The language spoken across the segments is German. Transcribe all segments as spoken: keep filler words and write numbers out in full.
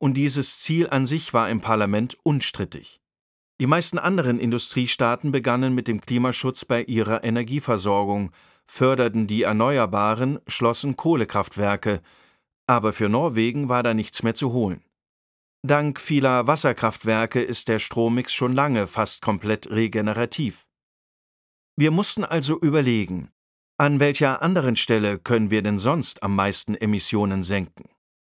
und dieses Ziel an sich war im Parlament unstrittig. Die meisten anderen Industriestaaten begannen mit dem Klimaschutz bei ihrer Energieversorgung, förderten die Erneuerbaren, schlossen Kohlekraftwerke, aber für Norwegen war da nichts mehr zu holen. Dank vieler Wasserkraftwerke ist der Strommix schon lange fast komplett regenerativ. Wir mussten also überlegen, an welcher anderen Stelle können wir denn sonst am meisten Emissionen senken?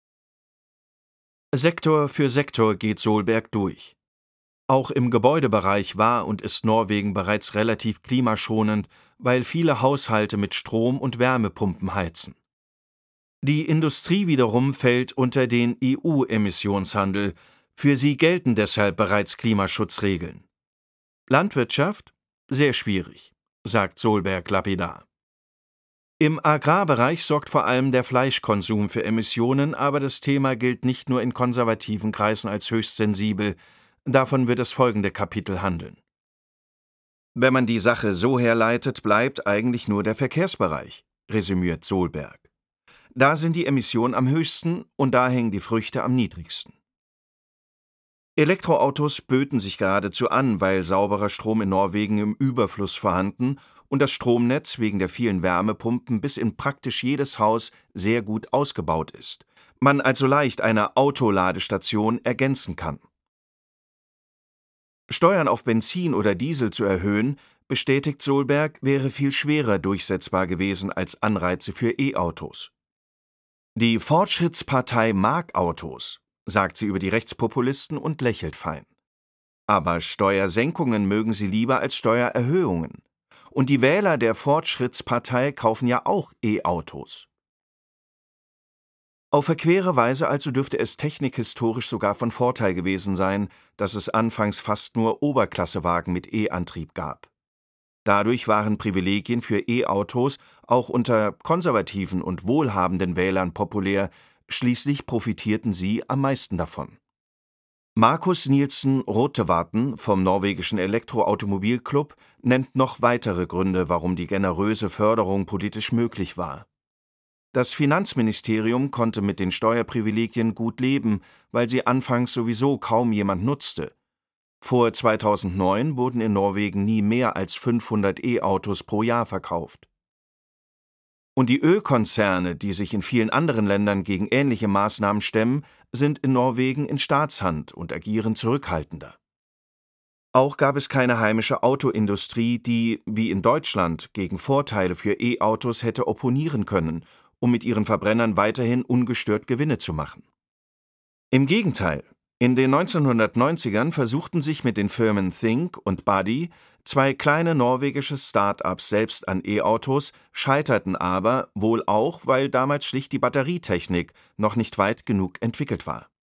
Sektor für Sektor geht Solberg durch. Auch im Gebäudebereich war und ist Norwegen bereits relativ klimaschonend, weil viele Haushalte mit Strom- und Wärmepumpen heizen. Die Industrie wiederum fällt unter den E U-Emissionshandel, für sie gelten deshalb bereits Klimaschutzregeln. Landwirtschaft? Sehr schwierig, sagt Solberg lapidar. Im Agrarbereich sorgt vor allem der Fleischkonsum für Emissionen, aber das Thema gilt nicht nur in konservativen Kreisen als höchst sensibel, davon wird das folgende Kapitel handeln. Wenn man die Sache so herleitet, bleibt eigentlich nur der Verkehrsbereich, resümiert Solberg. Da sind die Emissionen am höchsten und da hängen die Früchte am niedrigsten. Elektroautos böten sich geradezu an, weil sauberer Strom in Norwegen im Überfluss vorhanden und das Stromnetz wegen der vielen Wärmepumpen bis in praktisch jedes Haus sehr gut ausgebaut ist. Man also leicht eine Autoladestation ergänzen kann. Steuern auf Benzin oder Diesel zu erhöhen, bestätigt Solberg, wäre viel schwerer durchsetzbar gewesen als Anreize für E-Autos. Die Fortschrittspartei mag Autos, sagt sie über die Rechtspopulisten und lächelt fein. Aber Steuersenkungen mögen sie lieber als Steuererhöhungen. Und die Wähler der Fortschrittspartei kaufen ja auch E-Autos. Auf verquere Weise also dürfte es technikhistorisch sogar von Vorteil gewesen sein, dass es anfangs fast nur Oberklassewagen mit E-Antrieb gab. Dadurch waren Privilegien für E-Autos auch unter konservativen und wohlhabenden Wählern populär, schließlich profitierten sie am meisten davon. Markus Nielsen Rotevatn vom norwegischen Elektroautomobilclub nennt noch weitere Gründe, warum die generöse Förderung politisch möglich war. Das Finanzministerium konnte mit den Steuerprivilegien gut leben, weil sie anfangs sowieso kaum jemand nutzte. Vor zweitausendneun wurden in Norwegen nie mehr als fünfhundert E-Autos pro Jahr verkauft. Und die Ölkonzerne, die sich in vielen anderen Ländern gegen ähnliche Maßnahmen stemmen, sind in Norwegen in Staatshand und agieren zurückhaltender. Auch gab es keine heimische Autoindustrie, die, wie in Deutschland, gegen Vorteile für E-Autos hätte opponieren können, um mit ihren Verbrennern weiterhin ungestört Gewinne zu machen. Im Gegenteil, in den neunzehnhundertneunzigern versuchten sich mit den Firmen Think und Buddy zwei kleine norwegische Start-ups selbst an E-Autos, scheiterten aber, wohl auch, weil damals schlicht die Batterietechnik noch nicht weit genug entwickelt war.